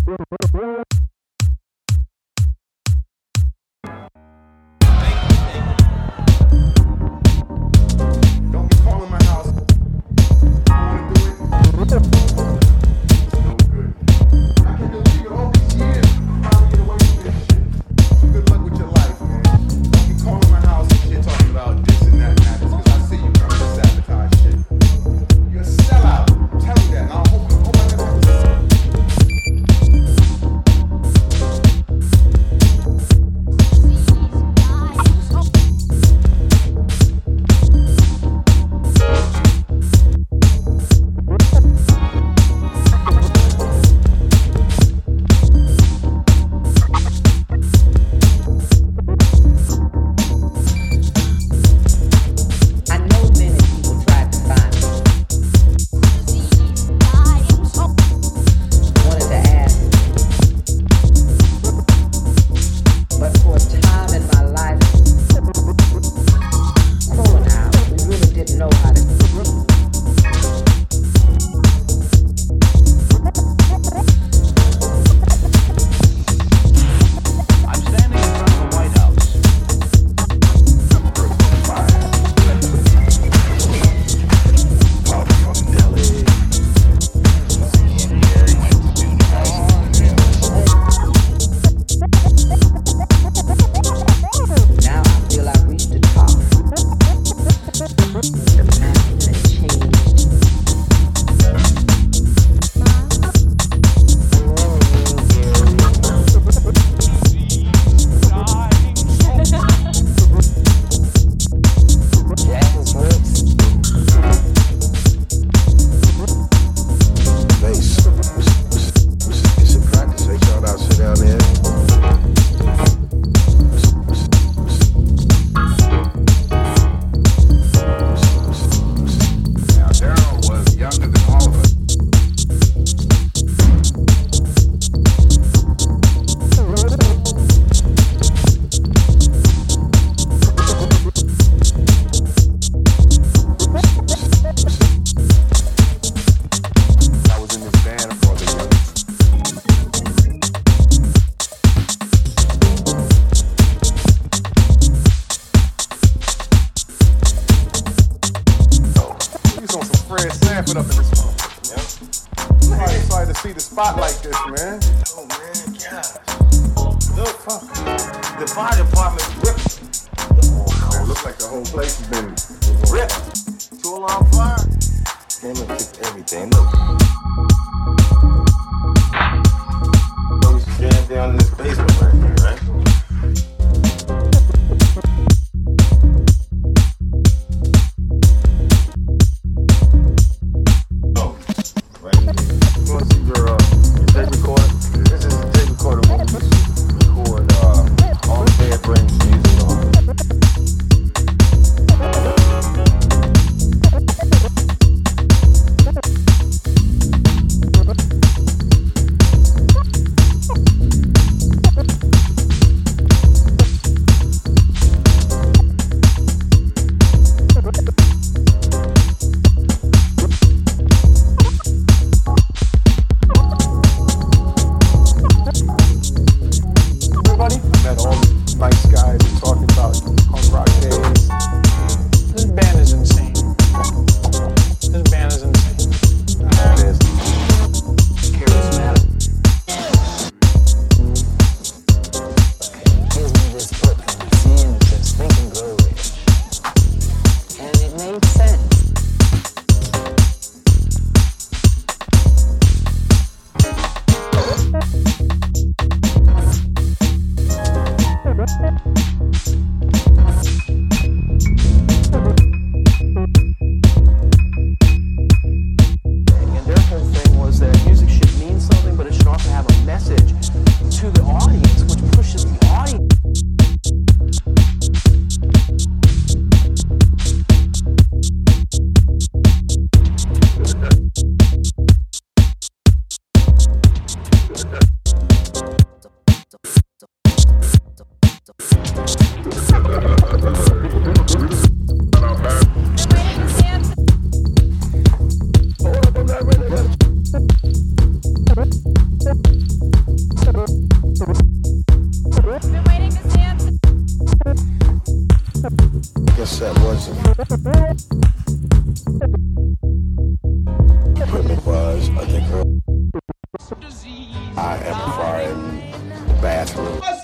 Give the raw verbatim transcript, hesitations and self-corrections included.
Don't be calling my house. You wanna do it? It's no good. I can't believe it. All these years, you finally get away from this shit. Good luck with your life, man. Don't be calling my house and shit talking about this and that and that. It's 'cause I see you coming to sabotage shit. You're a sellout. Tell me that. And I hope, hope I never have to see you. set was equipment was, I think, her I amplifier in the bathroom.